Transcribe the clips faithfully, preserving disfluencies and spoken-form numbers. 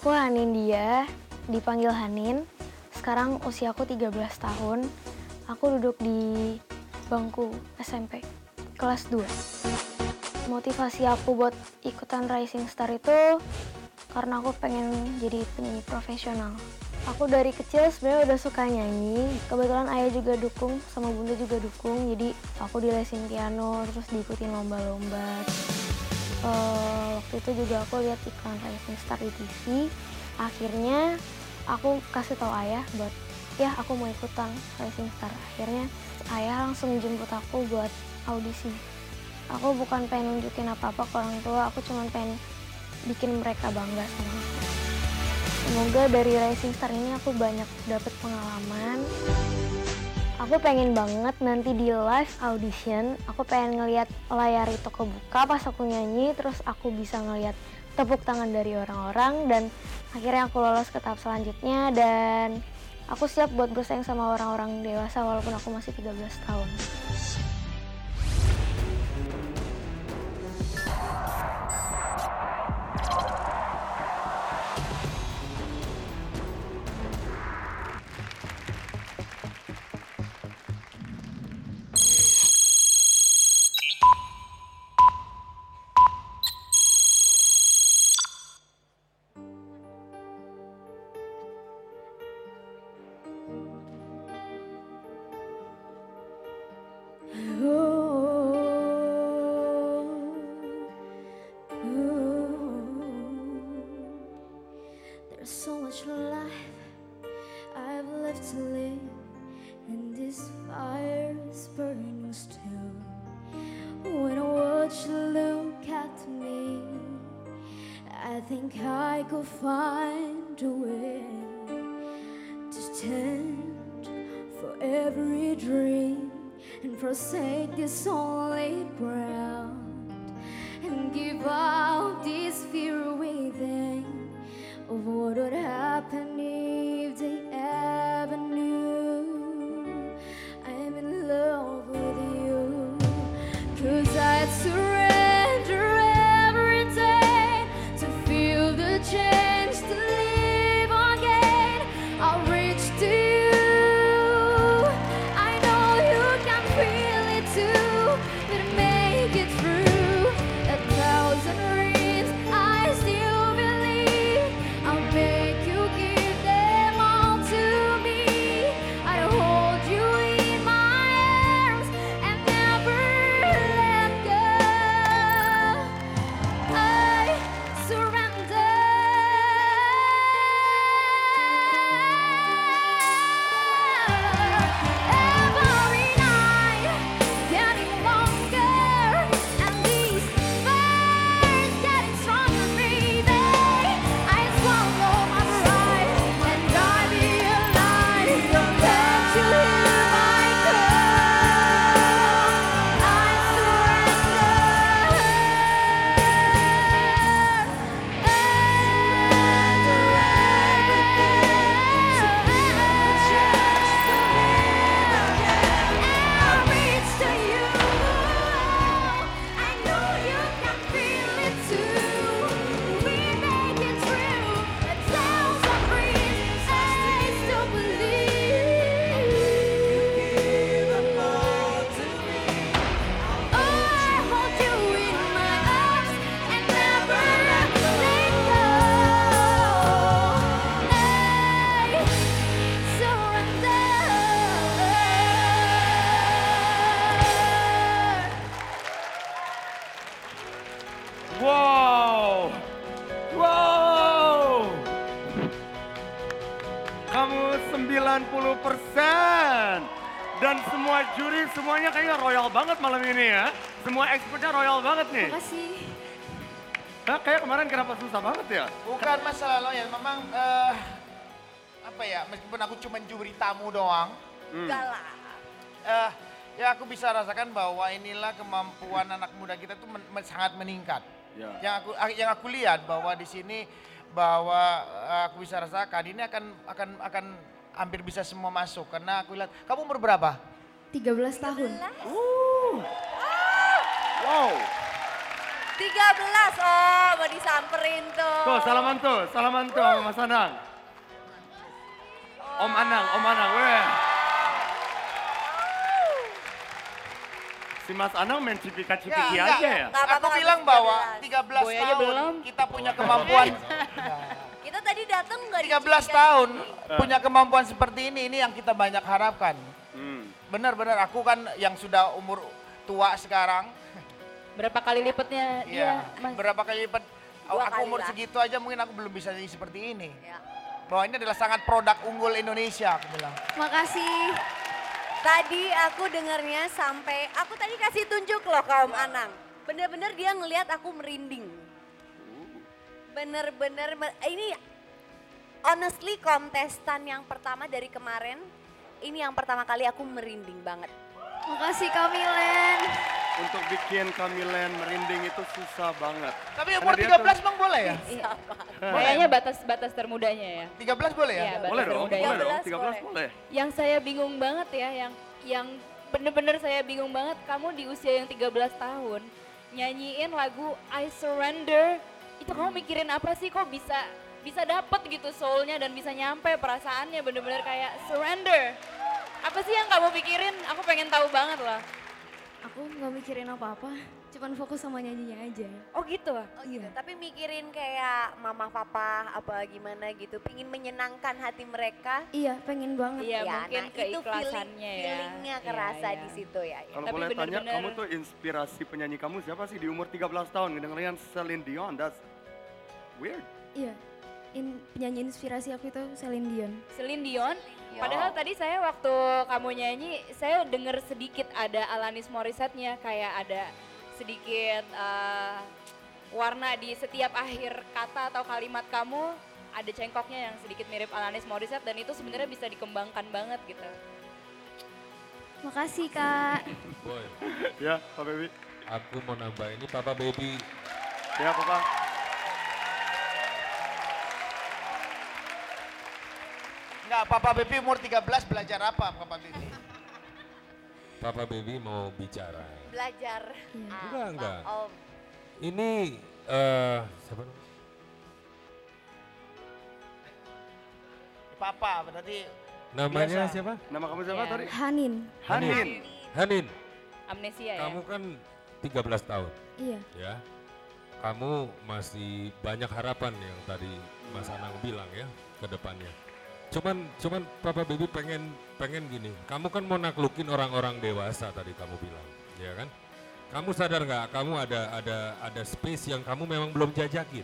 Aku Hanin dia, dipanggil Hanin. Sekarang usiaku tiga belas tahun. Aku duduk di bangku S M P, kelas dua. Motivasi aku buat ikutan Rising Star itu karena aku pengen jadi penyanyi profesional. Aku dari kecil sebenarnya udah suka nyanyi. Kebetulan ayah juga dukung, sama bunda juga dukung. Jadi aku dilesin piano, terus diikutin lomba-lomba. Uh, waktu itu juga aku lihat iklan Rising Star di T V. Akhirnya aku kasih tahu ayah buat, ya aku mau ikutan Rising Star. Akhirnya ayah langsung jemput aku buat audisi. Aku bukan pengen nunjukin apa-apa ke orang tua, aku cuma pengen bikin mereka bangga sama aku. Semoga dari Rising Star ini aku banyak dapet pengalaman. Aku pengen banget nanti di live audition, aku pengen ngelihat layar itu kebuka pas aku nyanyi, terus aku bisa ngelihat tepuk tangan dari orang-orang, dan akhirnya aku lolos ke tahap selanjutnya, dan aku siap buat bersaing sama orang-orang dewasa walaupun aku masih tiga belas tahun. So much life I've left to live, and this fire is burning still. When I watch you look at me, I think I could find a way to stand for every dream and forsake this solid ground and give up this fear within of what would happen if they ever knew I'm in love with you. 'Cause I'd surrender every day to feel the chance to live again. I'll reach to you. I know you can feel it too, but make it through a thousand rings. I still I'll make you give them all to me. I'll hold you in my arms and never let go. I surrender. Every night getting longer, and these fires getting stronger, baby. Swallow my pride and I realize that you hear my call. I surrender. I'll reach to you. I know you can feel it too. We make it through. Wow, wow, kamu sembilan puluh persen. Dan semua juri semuanya kayaknya royal banget malam ini ya. Semua expertnya royal banget nih. Makasih. Nah, kayak kemarin kenapa susah banget ya? Bukan masalah loyal, memang eh, apa ya, meskipun aku cuma juri tamu doang. Hmm. Enggak lah. eh, ya aku bisa rasakan bahwa inilah kemampuan anak muda kita tuh men, men, sangat meningkat. Ya. Yang aku yang aku lihat bahwa di sini bahwa eh, aku bisa rasakan ini akan akan akan hampir bisa semua masuk karena aku lihat kamu umur berapa? tiga belas tahun. Uh. Wow. tiga belas, oh disamperin tuh. Tuh salaman tuh, salaman tuh sama Mas Anang. Om Anang, Om Anang, weh. Si Mas Anang main cipika-cipiki Ya, aja enggak. ya? Nggak apa-apa, Aku nggak bilang bisa bahwa jelas. tiga belas Boy aja tahun belum. kita punya kemampuan. Kita tadi datang nggak tiga belas dicipika- tahun punya kemampuan seperti ini, ini yang kita banyak harapkan. Hmm. Benar-benar aku kan yang sudah umur tua sekarang. Berapa kali lipatnya dia, Iya, Mas? berapa kali lipat. Dua Aku kali umur lah. segitu aja mungkin aku belum bisa jadi seperti ini. Ya. Bahwa ini adalah sangat produk unggul Indonesia, aku bilang. Makasih. Tadi aku dengarnya sampai, aku tadi kasih tunjuk loh ke Om Anang. Bener-bener dia ngelihat aku merinding. Bener-bener, mer- ini honestly kontestan yang pertama dari kemarin, ini yang pertama kali aku merinding banget. Makasih Kamilen. Untuk bikin Kamilen merinding itu susah banget. Tapi Karena umur dia tiga belas tuh- bang boleh ya? Iya. Kayaknya batas-batas termudanya ya. tiga belas boleh ya? Iya, batas Boleh dong, termudanya. boleh dong, tiga belas tiga belas boleh. boleh. Yang saya bingung banget ya, yang yang bener-bener saya bingung banget, kamu di usia yang tiga belas tahun nyanyiin lagu I Surrender, itu kamu mikirin apa sih, kok bisa bisa dapet gitu soulnya dan bisa nyampe perasaannya bener-bener kayak surrender. Apa sih yang kamu pikirin? Aku pengen tahu banget lah. Aku nggak mikirin apa-apa, cuman fokus sama nyanyinya aja. Oh gitu? Oh gitu, tapi mikirin kayak mama papa apa gimana gitu, pingin menyenangkan hati mereka. Iya, pengen banget. Iya, Ya, mungkin nah, itu feeling, keikhlasannya ya. feelingnya Iya, kerasa iya. di situ ya. ya. Kalau Tapi boleh tanya, bener-bener- kamu tuh inspirasi penyanyi kamu siapa sih di umur tiga belas tahun? Ngedengerin Celine Dion, that's weird. Iya, in, penyanyi inspirasi aku itu Celine Dion. Celine Dion. Dion. Padahal tadi saya waktu kamu nyanyi, saya denger sedikit ada Alanis Morissette-nya, kayak ada sedikit eh, warna di setiap akhir kata atau kalimat kamu, ada cengkoknya yang sedikit mirip Alanis Morissette dan itu sebenarnya bisa dikembangkan banget gitu. Makasih Kak. Boy, Ya, Pak Baby. aku mau nambah ini Papa Baby. Ya, Papa. Enggak, Papa Baby umur tiga belas belajar apa Papa Baby? Papa Baby mau bicara. Belajar. Iya. apa, Enggak, enggak. Om? Ini eh siapa namanya? Papa berarti Namanya Biasa. siapa? Nama kamu siapa Ya. tadi? Hanin. Hanin. Hanin. Amnesia ya. Kamu kan tiga belas tahun, Iya. ya. Kamu masih banyak harapan yang tadi Mas Anang bilang ya ke depannya. Cuman cuman Papa Baby pengen pengen gini. Kamu kan mau naklukin orang-orang dewasa tadi kamu bilang, ya kan? Kamu sadar nggak? Kamu ada ada ada space yang kamu memang belum jajakin.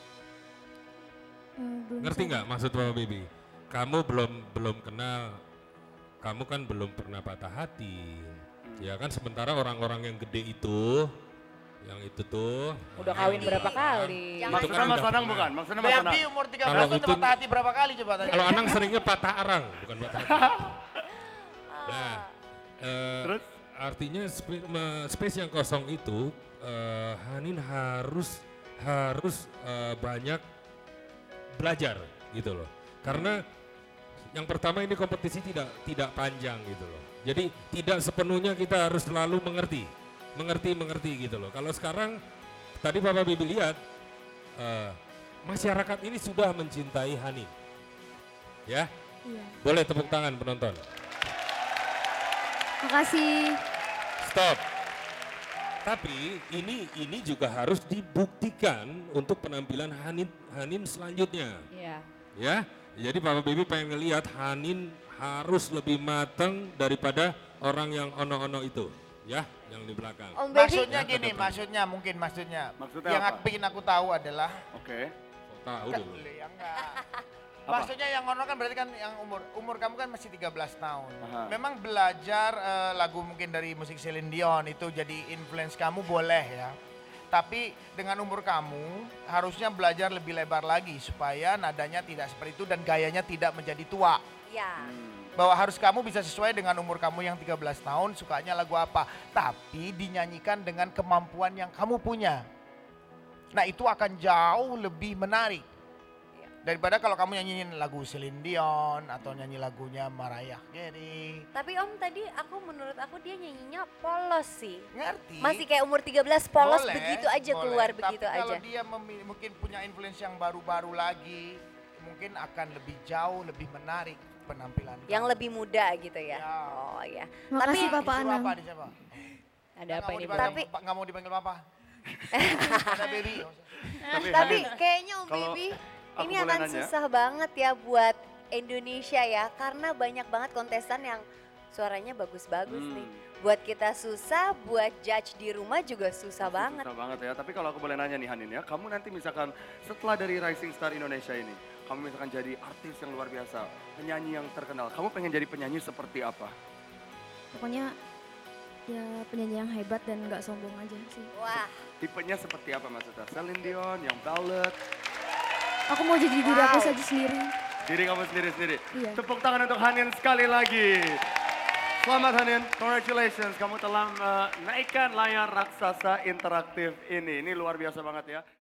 Eh, belum Ngerti sadar. nggak maksud Papa Baby? Kamu belum belum kenal, kamu kan belum pernah patah hati, ya kan? Sementara orang-orang yang gede itu, yang itu tuh, Udah yang kawin di- berapa kan, kali? Jangan- itu Maksudnya kan Mas udah Anang pernah. bukan? Maksudnya Mas Anang. Baby umur tiga belas Kalau tahun itu- patah hati berapa kali coba tanya? Kalau Anang seringnya patah arang, bukan patah hati. Nah, eh, Terus? artinya spe- me- space yang kosong itu, eh, Hanin harus harus eh, banyak belajar gitu loh. Karena yang pertama ini kompetisi tidak tidak panjang gitu loh. Jadi tidak sepenuhnya kita harus selalu mengerti, mengerti mengerti gitu loh. Kalau sekarang tadi Papa Bibi lihat eh, masyarakat ini sudah mencintai Hanin, ya. Iya. Boleh tepuk tangan penonton. Makasih. Stop. Tapi ini ini juga harus dibuktikan untuk penampilan Hanin Hanin selanjutnya, Iya. ya. Jadi Papa Baby pengen ngelihat Hanin harus lebih matang daripada orang yang ono-ono itu, ya, yang di belakang. Om Baby, Maksudnya Ya, gini, tetap. maksudnya mungkin maksudnya. Maksudnya yang apa? aku bikin aku tahu adalah Oke. Tahu Kan- dulu. ya enggak. Apa? Maksudnya yang ono kan berarti kan yang umur umur kamu kan masih tiga belas tahun. Aha. Memang belajar eh, lagu mungkin dari musik Celine Dion itu jadi influence kamu boleh ya. Tapi dengan umur kamu harusnya belajar lebih lebar lagi supaya nadanya tidak seperti itu dan gayanya tidak menjadi tua. ya. Bahwa harus kamu bisa sesuai dengan umur kamu yang tiga belas tahun sukanya lagu apa. Tapi dinyanyikan dengan kemampuan yang kamu punya. Nah itu akan jauh lebih menarik. Daripada kalau kamu nyanyiin lagu Celine Dion atau nyanyi lagunya Mariah Carey. Tapi Om tadi aku menurut aku dia nyanyinya polos sih. Ngerti? Masih kayak umur tiga belas polos Boleh, begitu aja boleh. keluar Tapi begitu aja. kalau dia memi- mungkin punya influence yang baru-baru lagi, mungkin akan lebih jauh, lebih menarik penampilan. Yang kamu. lebih muda gitu ya. Ya. Oh ya. Makasih, Tapi Bapak Disuruh Anang. apa di siapa? Ada apa ini? Nggak Tapi- mau, nggak mau dipanggil papa. Ada baby. Tapi, Tapi Hanin, kayaknya Om kalau Baby aku ini boleh akan nanya? susah banget ya buat Indonesia ya. Karena banyak banget kontestan yang suaranya bagus-bagus Hmm. nih. Buat kita susah, buat judge di rumah juga susah banget. Susah banget ya. Tapi kalau aku boleh nanya nih Hanin ya, kamu nanti misalkan setelah dari Rising Star Indonesia ini, kamu misalkan jadi artis yang luar biasa, penyanyi yang terkenal, kamu pengen jadi penyanyi seperti apa? Pokoknya ya penyanyi yang hebat dan nggak sombong aja sih. Wah, Tipenya seperti apa maksudnya? Celine Dion, yang ballad, Aku mau jadi diri aku Wow. saja sendiri. diri kamu sendiri-sendiri. Iya. Tepuk tangan untuk Hanin sekali lagi. Selamat Hanin, congratulations. Kamu telah menaikkan layar raksasa interaktif ini. Ini luar biasa banget ya.